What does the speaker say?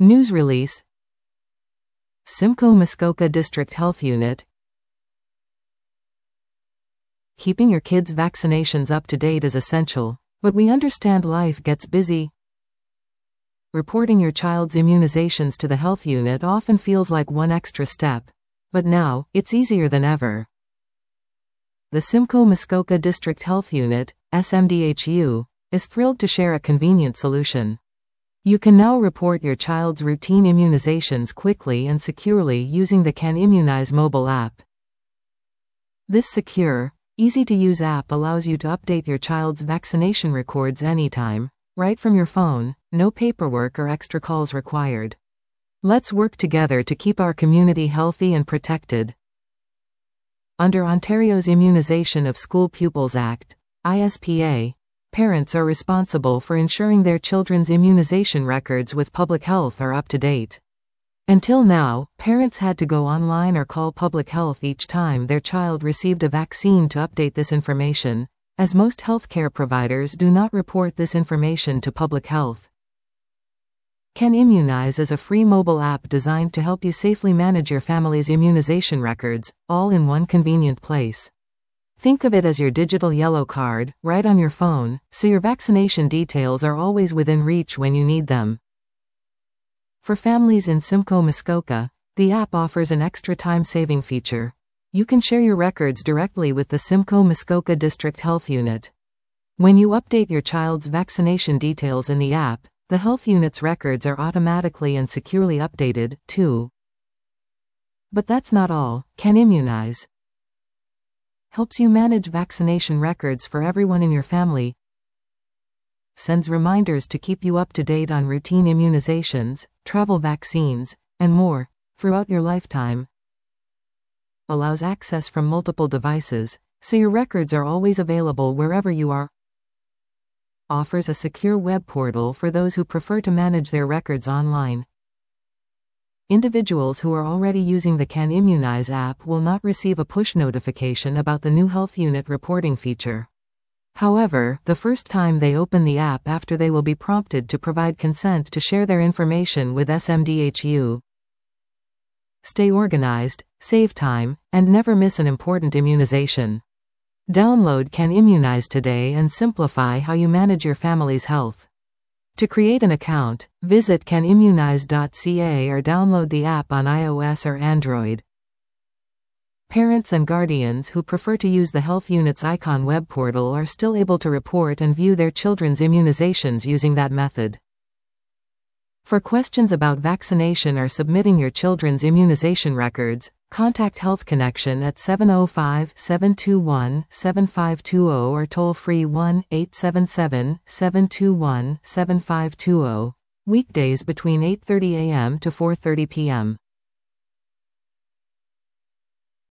News release. Simcoe Muskoka District Health Unit. Keeping your kids' vaccinations up to date is essential, but we understand life gets busy. Reporting your child's immunizations to the health unit often feels like one extra step, but now, it's easier than ever. The Simcoe Muskoka District Health Unit, SMDHU, is thrilled to share a convenient solution. You can now report your child's routine immunizations quickly and securely using the Can Immunize mobile app. This secure, easy-to-use app allows you to update your child's vaccination records anytime, right from your phone, no paperwork or extra calls required. Let's work together to keep our community healthy and protected. Under Ontario's Immunization of School Pupils Act, ISPA, parents are responsible for ensuring their children's immunization records with public health are up to date. Until now, parents had to go online or call public health each time their child received a vaccine to update this information, as most healthcare providers do not report this information to public health. Can Immunize is a free mobile app designed to help you safely manage your family's immunization records, all in one convenient place. Think of it as your digital yellow card, right on your phone, so your vaccination details are always within reach when you need them. For families in Simcoe Muskoka, the app offers an extra time-saving feature. You can share your records directly with the Simcoe Muskoka District Health Unit. When you update your child's vaccination details in the app, the health unit's records are automatically and securely updated, too. But that's not all. Can Immunize helps you manage vaccination records for everyone in your family, sends reminders to keep you up to date on routine immunizations, travel vaccines, and more, throughout your lifetime, allows access from multiple devices, so your records are always available wherever you are, offers a secure web portal for those who prefer to manage their records online. Individuals who are already using the Can Immunize app will not receive a push notification about the new health unit reporting feature. However, the first time they open the app after they will be prompted to provide consent to share their information with SMDHU. Stay organized, save time, and never miss an important immunization. Download Can Immunize today and simplify how you manage your family's health. To create an account, visit canimmunize.ca or download the app on iOS or Android. Parents and guardians who prefer to use the health unit's icon web portal are still able to report and view their children's immunizations using that method. For questions about vaccination or submitting your children's immunization records, contact Health Connection at 705-721-7520 or toll-free 1-877-721-7520, weekdays between 8:30 a.m. to 4:30 p.m.